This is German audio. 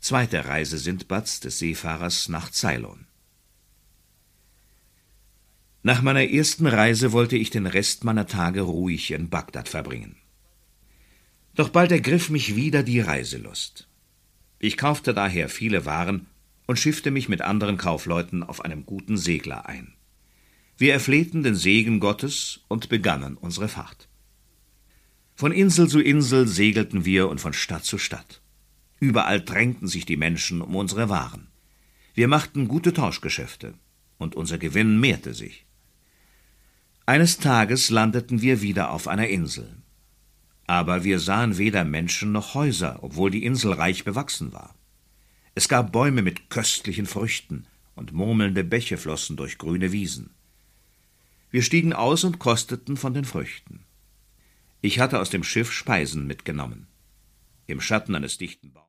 Zweite Reise Sindbads, des Seefahrers, nach Ceylon. Nach meiner ersten Reise wollte ich den Rest meiner Tage ruhig in Bagdad verbringen. Doch bald ergriff mich wieder die Reiselust. Ich kaufte daher viele Waren und schiffte mich mit anderen Kaufleuten auf einem guten Segler ein. Wir erflehten den Segen Gottes und begannen unsere Fahrt. Von Insel zu Insel segelten wir und von Stadt zu Stadt. Überall drängten sich die Menschen um unsere Waren. Wir machten gute Tauschgeschäfte, und unser Gewinn mehrte sich. Eines Tages landeten wir wieder auf einer Insel. Aber wir sahen weder Menschen noch Häuser, obwohl die Insel reich bewachsen war. Es gab Bäume mit köstlichen Früchten, und murmelnde Bäche flossen durch grüne Wiesen. Wir stiegen aus und kosteten von den Früchten. Ich hatte aus dem Schiff Speisen mitgenommen. Im Schatten eines dichten Baums